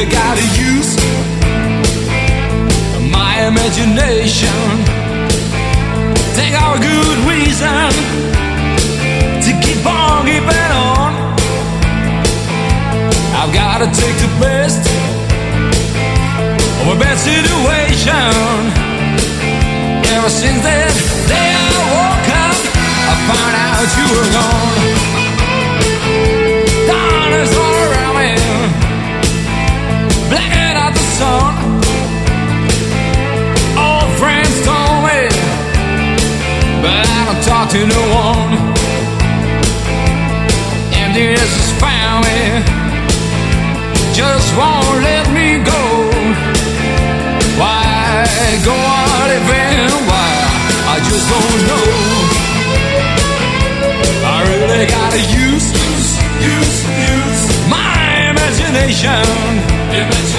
really gotta use my imagination. Take all good reason to keep on keeping on. I've gotta take the best of a bad situation. Ever since that day I woke up, I found out you were gone. Darkness all around me, blacking out the sun. Old friends told me, but I don't talk to no one. Emptiness has found me, just won't let me go. Why go on living? Why? I just don't know. I really gotta use my imagination.